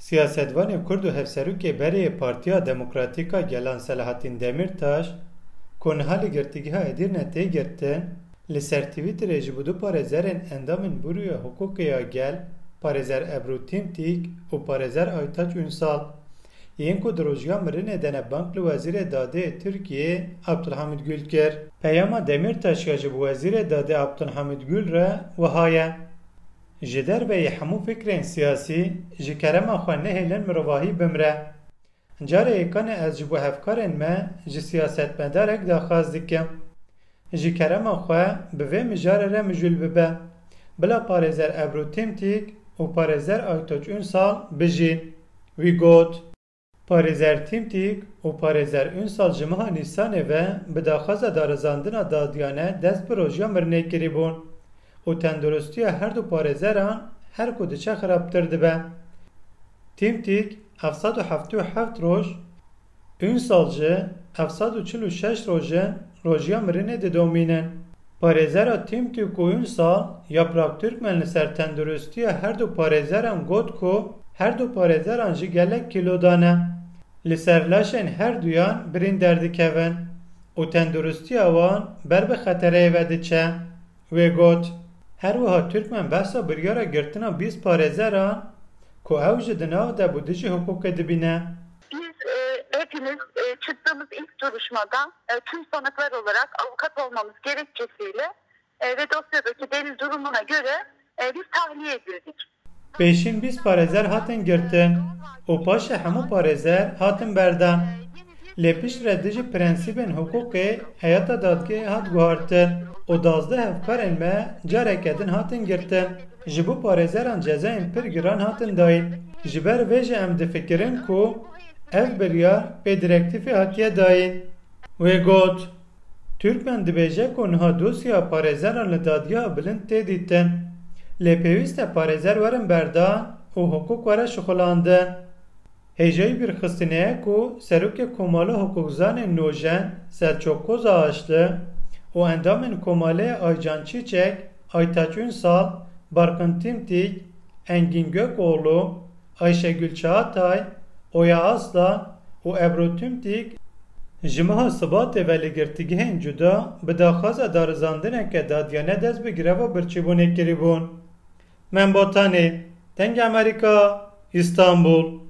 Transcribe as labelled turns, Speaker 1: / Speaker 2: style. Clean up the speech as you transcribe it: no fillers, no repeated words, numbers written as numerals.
Speaker 1: Siyasetvanê Kurd û hevserokê berê Partiya Demokratîk a Gelan Selahattin Demirtaş, ku niha li girtîgeha Edirne tê girtin, li ser Twitterê ji bo du parêzerên endamên bûrûya hukukê ya gel, parêzer Ebru Timtik û parêzer Aytaç Ünsal, yên ku di rojiya mirinê de nebank li Wezîrê Dadeyê Tirkiyeyê Abdulhamid Gül kir. Peyama Demirtaşya ji bo Wezîrê Dadê Abdulhamid Gül re wiha ye. Ji derveyê hemû fikrên siyasî ji kerema xwe nehêlin mirovahî bimre. Carê yêkanê ez ji bo hevkarên me ji siyasetmedarek daxwaz dikim. Ji kerema xwe bi vê mijarê re mijûl bibe. Bila parêzer Ebru Timtik û parêzer Aytaç Ünsal bijîn. Wî got: Parêzer Timtik û parêzer Ünsal ji meha Nîsanê ve bi daxwaza darizandina dadiyane dest bi rojiya mirinê kirîbûn û tendurustiya her du parêzeran her ku diçe xirabtir dibe. Timtik 777 roj, Ünsal jî 746 rojên rojiya mirinê didomînin. Parêzera Timtik û Ünsal Yaprak Türkmen li ser tendurustiya her du parêzeran got ku her du parêzeran jî gelek kîlodan e. Li ser laşên her duyan birîn derdikevin û tendurustiya wan ber bi xetereyê ve diçe. Wê got: Her wiha Türkmen behsa biryara girtina 20 parêzeran ku ew ji di nav de bu dijî hukukê dibîne.
Speaker 2: Biz hepimiz çıktığımız ilk duruşmada tüm sanıklar olarak avukat olmamız gerekçesiyle ve dosyadaki delil durumuna göre biz tahliye edildik.
Speaker 1: Pêşîn 20 parêzer hatin girtin û paşê hemû parêzer hatin berdan. Lê pişt re dijî prensîbên hukukê heyeta dadgehê hat guhartin û 12 hevkarên me careke din hatin girtin. Ji bo parêzeran cezayên pir giran hatin dayîn. Ji ber vê jî em difikirin ku ev biryar pê direktîfê hatiye dayîn. Wê got: Türkmen dibêje ku niha dosya parêzeran li dadiya bilind tê dîtin. Lê pêwîst e parêzer werin berdan û hukuk were şixulandin. Hêjayî bîrxistinê ku serokê Komala Hukukzanên Nojen Selçok Aşlı û endamên Komaleyê Aycan Çîçek, Aytaç Ünsal, Barkın Timtik, Engin Gökoğlu, Ayşegül Çağatay, Oya Aslan û Ebru Timtik ji meha Sibatê ve li girtîgehên cuda bi daxwaza darizandineke dadiyane dest bi greva birçîbûnê kirîbûn. Menbatanê, Deng Amerîka, İstanbul.